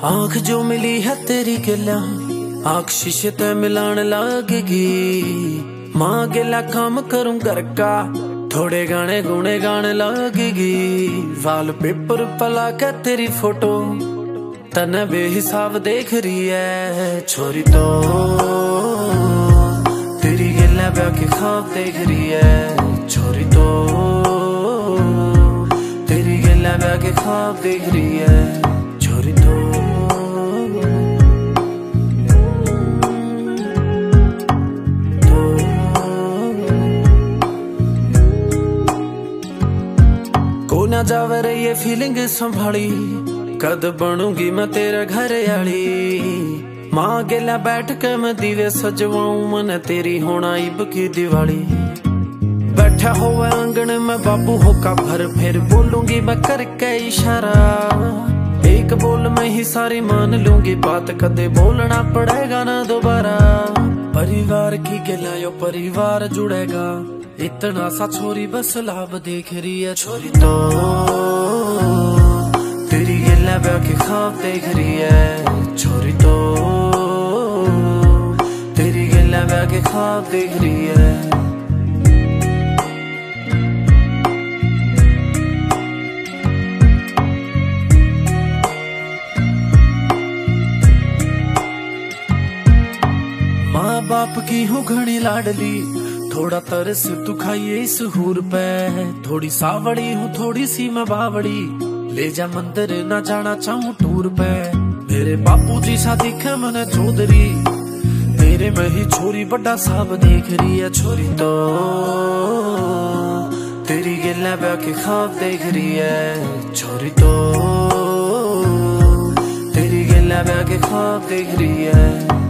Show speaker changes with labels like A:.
A: आंख जो मिली है तेरी गिला, आंख शीशे ते मिलान लगेगी। माँ गिला काम करूं घर का, थोड़े गाने गुने गाने लगेगी। वाल पेपर पला के तेरी फोटो तने बेहिसाब देख रही है छोरी तो। तेरी गिला ब्याह के ख्वाब देख रही है छोरी तो। तेरी गिला ब्याह के ख्वाब देख रही है छोरी तो। को ना जावे रे ये फीलिंग संभाली, कद बनूंगी मैं तेरे घर आली। माँ गिला बैठ के मैं दीवे सजवाऊं, मन तेरी होना इब की दिवाली। बैठा हुआ आंगन में बाबू होका भर, फिर बोलूंगी मैं करके इशारा। एक बोल में ही सारी मान लूंगी बात, कदे बोलना पड़ेगा ना दोबारा। परिवार की गिला यो परिवार जुड़ेगा, इतना सा छोरी बस लाभ देख रही है छोरी तो। तेरी गिला ब्याह के ख्वाब देख रही है छोरी तो। तेरी गिला ब्याह के ख्वाब देख रही है। माँ बाप की हूँ घनी लाडली, थोड़ा तरस तू खाइए इस हूर पे। थोड़ी सावड़ी हूँ थोड़ी सी मैं बावड़ी, ले जा मंदिर ना जाना चाहूँ टूर पे। मेरे बापू जी सा दिखे मने चौधरी, तेरे में ही छोरी बड़ा साहब देख रही है छोरी तो। तेरी गिला ब्याह के ख्वाब देख रही है छोरी तो। तेरी गिला ब्याह के ख्वाब देख रही है।